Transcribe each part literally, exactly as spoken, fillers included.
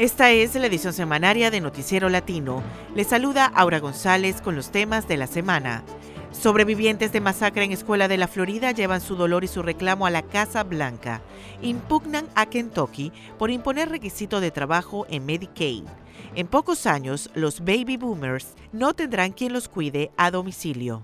Esta es la edición semanaria de Noticiero Latino. Les saluda Aura González con los temas de la semana. Sobrevivientes de masacre en escuela de la Florida llevan su dolor y su reclamo a la Casa Blanca. Impugnan a Kentucky por imponer requisito de trabajo en Medicaid. En pocos años, los baby boomers no tendrán quien los cuide a domicilio.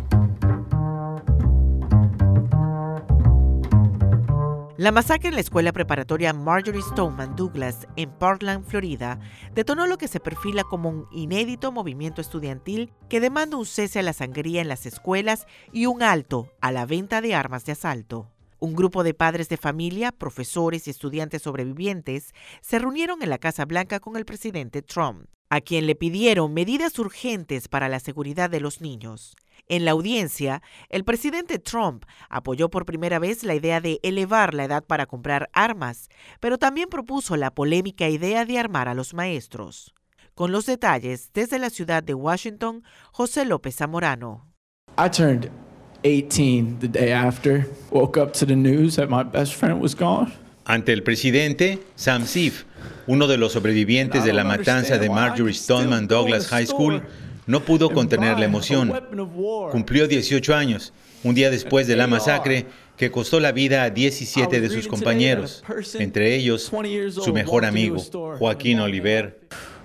La masacre en la escuela preparatoria Marjory Stoneman Douglas en Parkland, Florida, detonó lo que se perfila como un inédito movimiento estudiantil que demanda un cese a la sangría en las escuelas y un alto a la venta de armas de asalto. Un grupo de padres de familia, profesores y estudiantes sobrevivientes se reunieron en la Casa Blanca con el presidente Trump, a quien le pidieron medidas urgentes para la seguridad de los niños. En la audiencia, el presidente Trump apoyó por primera vez la idea de elevar la edad para comprar armas, pero también propuso la polémica idea de armar a los maestros. Con los detalles, desde la ciudad de Washington, José López Zamorano. I turned eighteen the day after, woke up to the news that my best friend was gone. Ante el presidente, Sam Seif, uno de los sobrevivientes de la matanza de Marjory Stoneman Douglas High School, no pudo contener la emoción. Cumplió dieciocho años, un día después de la masacre que costó la vida a diecisiete de sus compañeros, entre ellos su mejor amigo, Joaquín Oliver.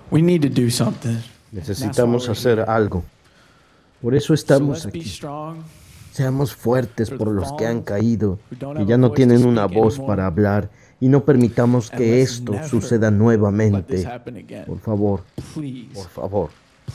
Necesitamos hacer algo. Por eso estamos aquí. Seamos fuertes por los que han caído y ya no tienen una voz para hablar, y no permitamos que esto suceda nuevamente. Por favor, por favor.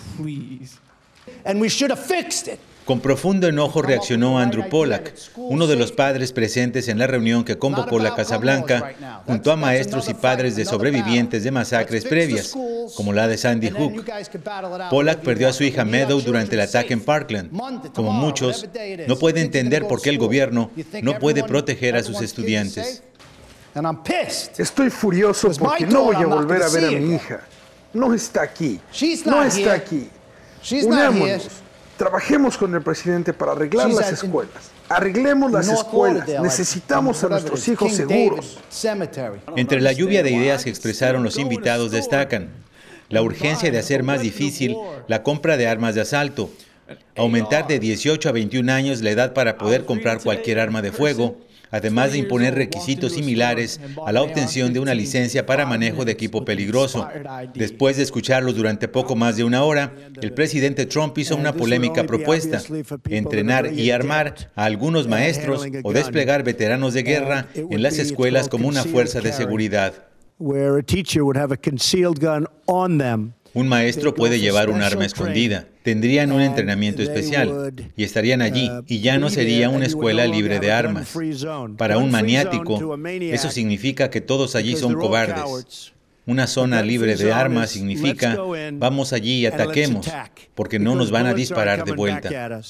Con profundo enojo reaccionó Andrew Pollack, uno de los padres presentes en la reunión que convocó la Casa Blanca, junto a maestros y padres de sobrevivientes de masacres previas, como la de Sandy Hook. Pollack perdió a su hija Meadow durante el ataque en Parkland. Como muchos, no puede entender por qué el gobierno no puede proteger a sus estudiantes. Estoy furioso porque no voy a volver a ver a mi hija. No está aquí. No está aquí. Unámonos. Trabajemos con el presidente para arreglar las escuelas. Arreglemos las escuelas. Necesitamos a nuestros hijos seguros. Entre la lluvia de ideas que expresaron los invitados destacan la urgencia de hacer más difícil la compra de armas de asalto, aumentar de dieciocho a veintiún años la edad para poder comprar cualquier arma de fuego, además de imponer requisitos similares a la obtención de una licencia para manejo de equipo peligroso. Después de escucharlos durante poco más de una hora, el presidente Trump hizo una polémica propuesta: entrenar y armar a algunos maestros o desplegar veteranos de guerra en las escuelas como una fuerza de seguridad. Un maestro puede llevar un arma escondida, tendrían un entrenamiento especial y estarían allí, y ya no sería una escuela libre de armas. Para un maniático, eso significa que todos allí son cobardes. Una zona libre de armas significa vamos allí y ataquemos, porque no nos van a disparar de vuelta.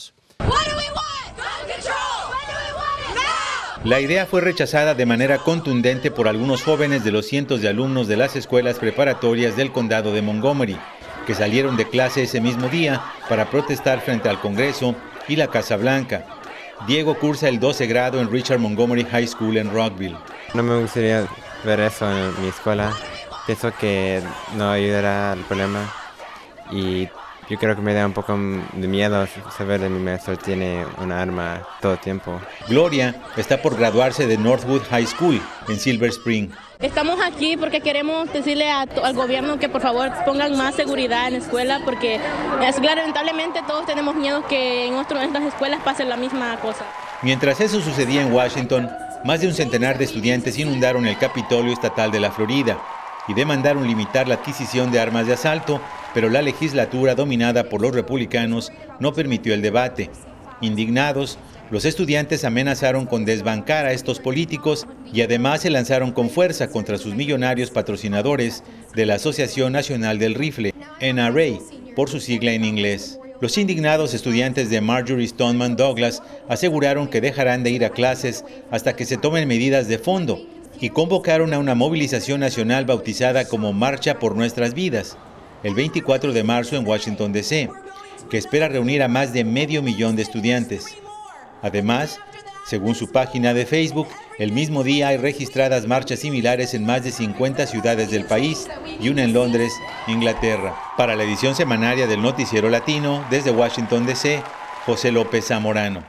La idea fue rechazada de manera contundente por algunos jóvenes de los cientos de alumnos de las escuelas preparatorias del condado de Montgomery, que salieron de clase ese mismo día para protestar frente al Congreso y la Casa Blanca. Diego cursa el doce grado en Richard Montgomery High School en Rockville. No me gustaría ver eso en mi escuela. Pienso que no ayudará al problema, y yo creo que me da un poco de miedo saber que mi maestro tiene una arma todo el tiempo. Gloria está por graduarse de Northwood High School en Silver Spring. Estamos aquí porque queremos decirle a to- al gobierno que por favor pongan más seguridad en la escuela, porque es, lamentablemente todos tenemos miedo que en otras en estas escuelas pase la misma cosa. Mientras eso sucedía en Washington, más de un centenar de estudiantes inundaron el Capitolio Estatal de la Florida y demandaron limitar la adquisición de armas de asalto, pero la legislatura, dominada por los republicanos, no permitió el debate. Indignados, los estudiantes amenazaron con desbancar a estos políticos y además se lanzaron con fuerza contra sus millonarios patrocinadores de la Asociación Nacional del Rifle, N R A, por su sigla en inglés. Los indignados estudiantes de Marjory Stoneman Douglas aseguraron que dejarán de ir a clases hasta que se tomen medidas de fondo y convocaron a una movilización nacional bautizada como Marcha por Nuestras Vidas, el veinticuatro de marzo en Washington, D C, que espera reunir a más de medio millón de estudiantes. Además, Según su página de Facebook, el mismo día hay registradas marchas similares en más de cincuenta ciudades del país y una en Londres, Inglaterra. Para la edición semanaria del Noticiero Latino, desde Washington, D C, José López Zamorano.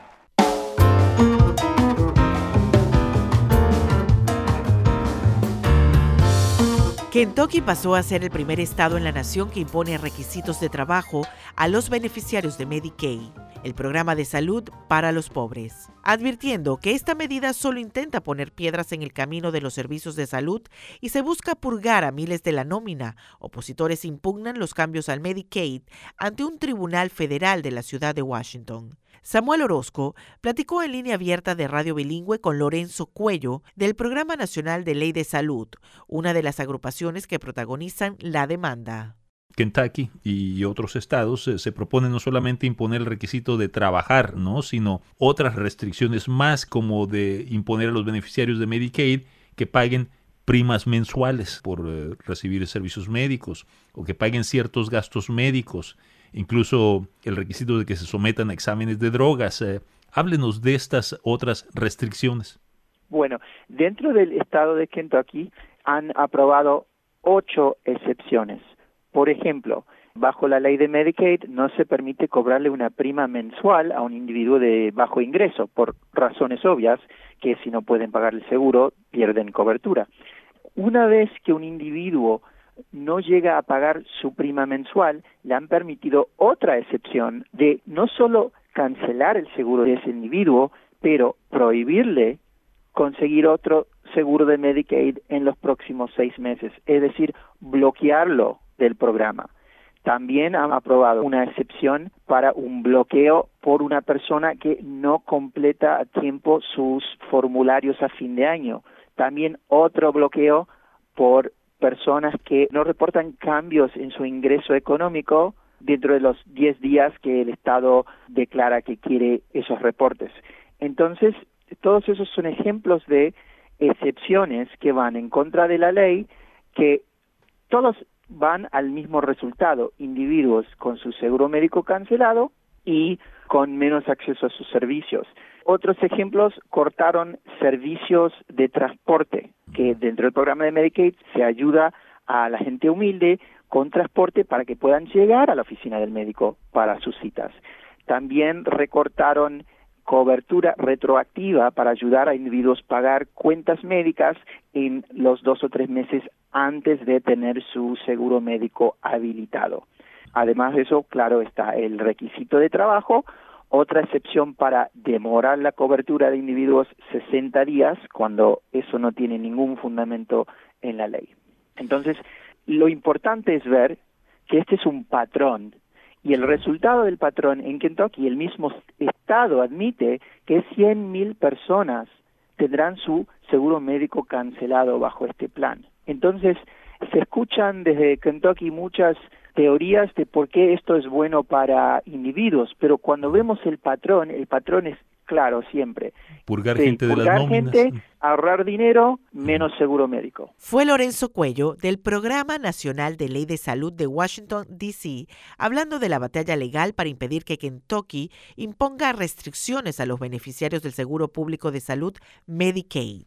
Kentucky pasó a ser el primer estado en la nación que impone requisitos de trabajo a los beneficiarios de Medicaid, el programa de salud para los pobres, advirtiendo que esta medida solo intenta poner piedras en el camino de los servicios de salud y se busca purgar a miles de la nómina. Opositores impugnan los cambios al Medicaid ante un tribunal federal de la ciudad de Washington. Samuel Orozco platicó en línea abierta de Radio Bilingüe con Lorenzo Cuello del Programa Nacional de Ley de Salud, una de las agrupaciones que protagonizan la demanda. Kentucky y otros estados eh, se proponen no solamente imponer el requisito de trabajar, ¿no?, sino otras restricciones más, como de imponer a los beneficiarios de Medicaid que paguen primas mensuales por eh, recibir servicios médicos o que paguen ciertos gastos médicos, incluso el requisito de que se sometan a exámenes de drogas. Eh, háblenos de estas otras restricciones. Bueno, dentro del estado de Kentucky han aprobado ocho excepciones. Por ejemplo, bajo la ley de Medicaid no se permite cobrarle una prima mensual a un individuo de bajo ingreso, por razones obvias, que si no pueden pagar el seguro, pierden cobertura. Una vez que un individuo no llega a pagar su prima mensual, le han permitido otra excepción de no solo cancelar el seguro de ese individuo, pero prohibirle conseguir otro seguro de Medicaid en los próximos seis meses, es decir, bloquearlo del programa. También han aprobado una excepción para un bloqueo por una persona que no completa a tiempo sus formularios a fin de año. También otro bloqueo por personas que no reportan cambios en su ingreso económico dentro de los diez días que el Estado declara que quiere esos reportes. Entonces, todos esos son ejemplos de excepciones que van en contra de la ley, que todos van al mismo resultado: individuos con su seguro médico cancelado y con menos acceso a sus servicios. Otros ejemplos: cortaron servicios de transporte, que dentro del programa de Medicaid se ayuda a la gente humilde con transporte para que puedan llegar a la oficina del médico para sus citas. También recortaron cobertura retroactiva para ayudar a individuos a pagar cuentas médicas en los dos o tres meses antes de tener su seguro médico habilitado. Además de eso, claro, está el requisito de trabajo, otra excepción para demorar la cobertura de individuos sesenta días, cuando eso no tiene ningún fundamento en la ley. Entonces, lo importante es ver que este es un patrón, y el resultado del patrón en Kentucky, el mismo estado admite que cien mil personas tendrán su seguro médico cancelado bajo este plan. Entonces, se escuchan desde Kentucky muchas teorías de por qué esto es bueno para individuos, pero cuando vemos el patrón, el patrón es claro siempre. Purgar sí, gente de purgar las nóminas. gente, ahorrar dinero, menos seguro médico. Fue Lorenzo Cuello del Programa Nacional de Ley de Salud de Washington, D C, hablando de la batalla legal para impedir que Kentucky imponga restricciones a los beneficiarios del Seguro Público de Salud Medicaid.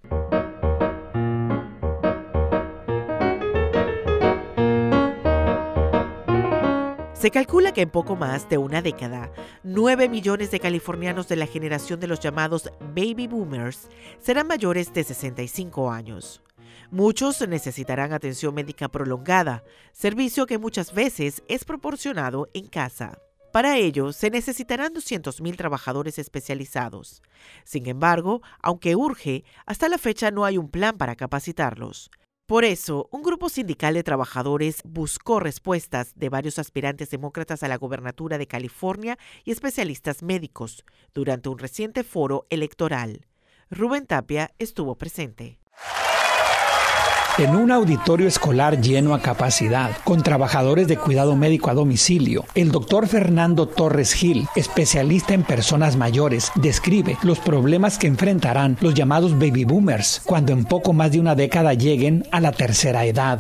Se calcula que en poco más de una década, nueve millones de californianos de la generación de los llamados baby boomers serán mayores de sesenta y cinco años. Muchos necesitarán atención médica prolongada, servicio que muchas veces es proporcionado en casa. Para ello, se necesitarán doscientos mil trabajadores especializados. Sin embargo, aunque urge, hasta la fecha no hay un plan para capacitarlos. Por eso, un grupo sindical de trabajadores buscó respuestas de varios aspirantes demócratas a la gobernatura de California y especialistas médicos durante un reciente foro electoral. Rubén Tapia estuvo presente. En un auditorio escolar lleno a capacidad, con trabajadores de cuidado médico a domicilio, el doctor Fernando Torres Gil, especialista en personas mayores, describe los problemas que enfrentarán los llamados baby boomers cuando en poco más de una década lleguen a la tercera edad.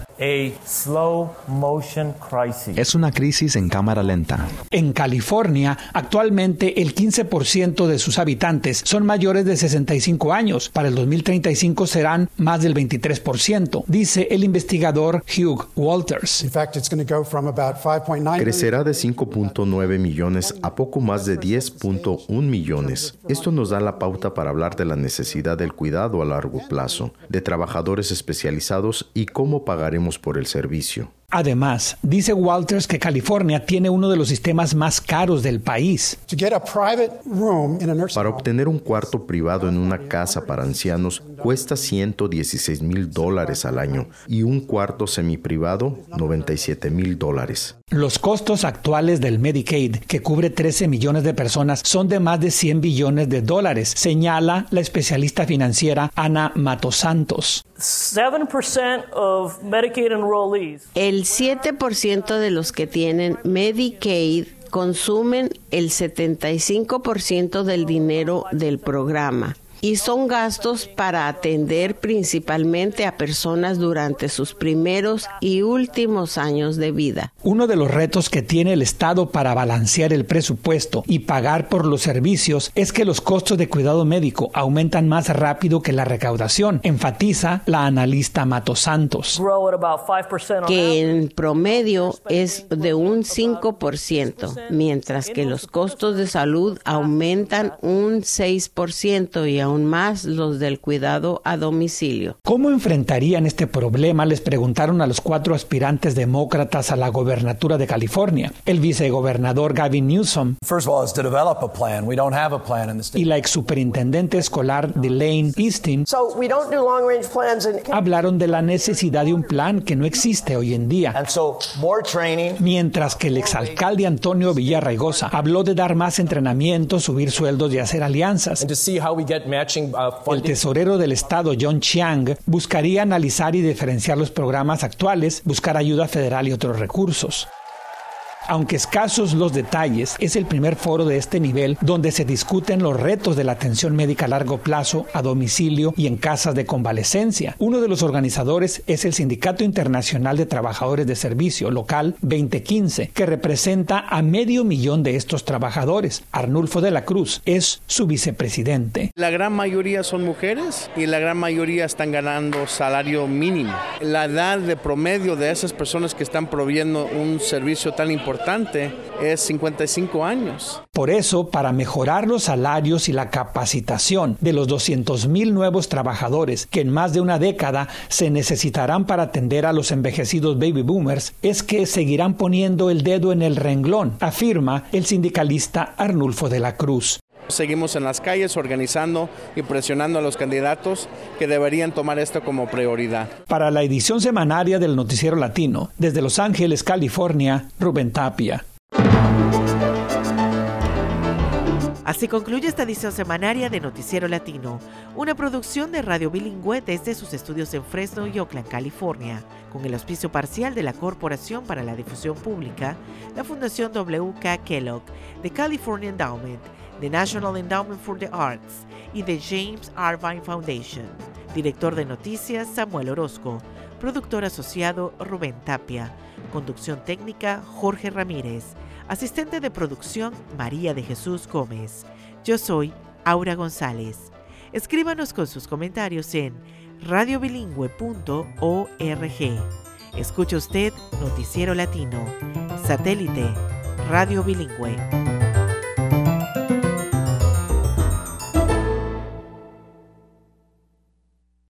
Es una crisis en cámara lenta. En California, actualmente el quince por ciento de sus habitantes son mayores de sesenta y cinco años. Para el dos mil treinta y cinco serán más del veintitrés por ciento, dice el investigador Hugh Walters. Crecerá de cinco punto nueve millones a poco más de diez punto uno millones. Esto nos da la pauta para hablar de la necesidad del cuidado a largo plazo, de trabajadores especializados y cómo pagaremos por el servicio. Además, dice Walters que California tiene uno de los sistemas más caros del país. Para obtener un cuarto privado en una casa para ancianos cuesta ciento dieciséis mil dólares al año y un cuarto semiprivado noventa y siete mil dólares. Los costos actuales del Medicaid, que cubre trece millones de personas, son de más de cien billones de dólares, señala la especialista financiera Ana Matosantos. El siete por ciento de los que tienen Medicaid consumen el setenta y cinco por ciento del dinero del programa. Y son gastos para atender principalmente a personas durante sus primeros y últimos años de vida. Uno de los retos que tiene el Estado para balancear el presupuesto y pagar por los servicios es que los costos de cuidado médico aumentan más rápido que la recaudación, enfatiza la analista Matosantos. Que en promedio es de un cinco por ciento, mientras que los costos de salud aumentan un seis por ciento y aún más los del cuidado a domicilio. ¿Cómo enfrentarían este problema? Les preguntaron a los cuatro aspirantes demócratas a la gobernatura de California. El vicegobernador Gavin Newsom y la exsuperintendente escolar Elaine Easton hablaron de la necesidad de un plan que no existe hoy en día. Mientras que el exalcalde Antonio Villarraigosa habló de dar más entrenamiento, subir sueldos y hacer alianzas. El tesorero del estado, John Chiang, buscaría analizar y diferenciar los programas actuales, buscar ayuda federal y otros recursos. Aunque escasos los detalles, es el primer foro de este nivel donde se discuten los retos de la atención médica a largo plazo, a domicilio y en casas de convalecencia. Uno de los organizadores es el Sindicato Internacional de Trabajadores de Servicio Local veinte quince, que representa a medio millón de estos trabajadores. Arnulfo de la Cruz es su vicepresidente. La gran mayoría son mujeres y la gran mayoría están ganando salario mínimo. La edad de promedio de esas personas que están proveyendo un servicio tan importante es cincuenta y cinco años. Por eso, para mejorar los salarios y la capacitación de los doscientos mil nuevos trabajadores que en más de una década se necesitarán para atender a los envejecidos baby boomers, es que seguirán poniendo el dedo en el renglón, afirma el sindicalista Arnulfo de la Cruz. Seguimos en las calles organizando y presionando a los candidatos que deberían tomar esto como prioridad. Para la edición semanaria del Noticiero Latino, desde Los Ángeles, California, Rubén Tapia. Así concluye esta edición semanaria de Noticiero Latino, una producción de Radio Bilingüe desde sus estudios en Fresno y Oakland, California, con el auspicio parcial de la Corporación para la Difusión Pública, la Fundación W K Kellogg, The California Endowment, the National Endowment for the Arts y the James Irvine Foundation. Director de noticias, Samuel Orozco. Productor asociado, Rubén Tapia. Conducción técnica, Jorge Ramírez. Asistente de producción, María de Jesús Gómez. Yo soy Aura González. Escríbanos con sus comentarios en radio bilingüe punto org. Escucha usted Noticiero Latino. Satélite, Radio Bilingüe.